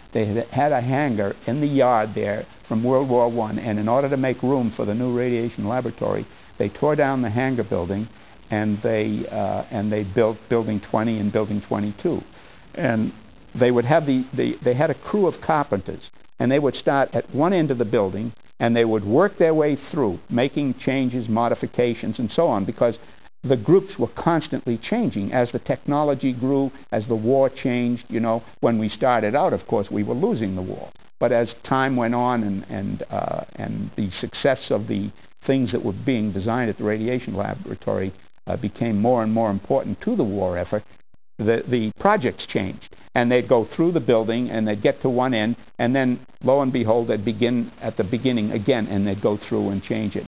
They had a hangar in the yard there from World War I, and in order to make room for the new radiation laboratory, they tore down the hangar building, and they built Building 20 and Building 22. And they would have they had a crew of carpenters, and they would start at one end of the building, and they would work their way through, making changes, modifications, and so on, because the groups were constantly changing as the technology grew, as the war changed. You know, when we started out, of course, we were losing the war. But as time went on and the success of the things that were being designed at the radiation laboratory became more and more important to the war effort, the projects changed. And they'd go through the building, and they'd get to one end, and then, lo and behold, they'd begin at the beginning again, and they'd go through and change it.